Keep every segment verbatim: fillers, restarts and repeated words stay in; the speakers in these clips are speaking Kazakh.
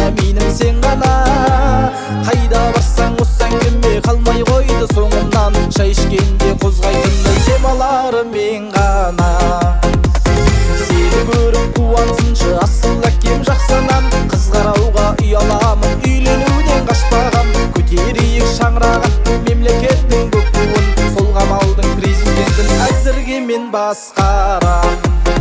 әминім сен ғана. Қайда барсаң оссаң кеме қалмай қойды соңымнан. Шай ішкенде қозғайтындай демаларым мен ғана. Сені көріп қуансыншы асыл әкем жақсанам. Қыз қарауға ұяламын, үйленуден қашпағам. Көтерейік шаңырақ атты мемлекеттің көк туын. Сол қамалдың президентін әзірге мен басқарам.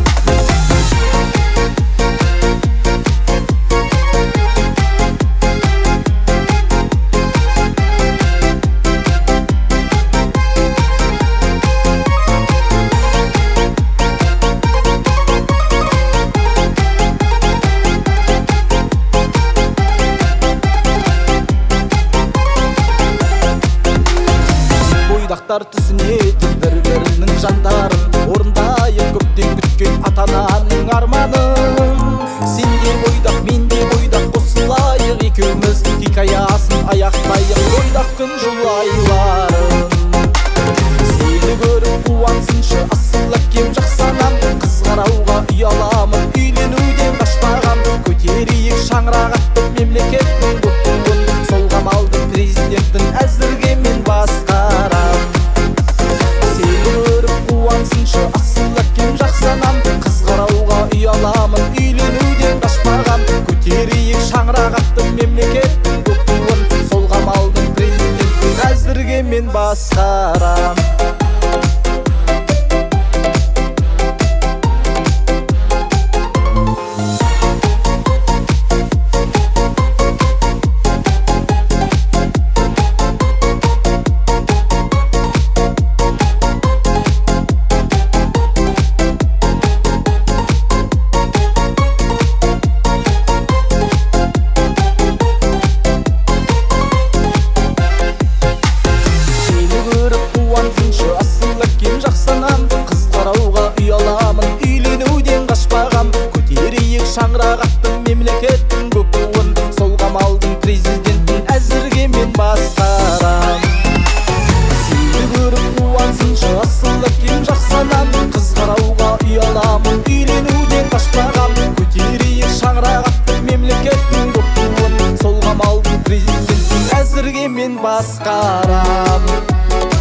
Бойдақтар түсінетін бір-бірінің жандарын, орындайық көптен күткен ата-ананың арманын. Сен де бойдақ, мен де бойдақ, қосылайық екеуміз, хикаясын аяқтайық бойдақтың жыл айларын. Сені көріп қуансыншы асыл әкем жақсанам. Қыз қарауға ұяламын, үйленуден қашпағам. Көтерейік шаңырақ атты мемлекеттің көк туын. Сол қамалдың президентін әзірге мен басқарам. Сені көріп қуансыншы асыл әкем жақсанам. Қыз қарауға ұяламын, үйленуден қашпағам. Көтерейік шаңырақ атты мемлекеттің көк туын. Сол қамалдың президентін әзірге мен басқарам. Шаңырақ атты мемлекеттің көк туын. Сол қамалдың президентін әзірге мен басқарам. Сені көріп қуансыншы асыл әкем жақсанам. Қыз қарауға ұяламын, үйленуден қашпағам. Көтерейік шаңырақ атты мемлекеттің көк туын. Сол қамалдың президентін әзірге мен басқарам.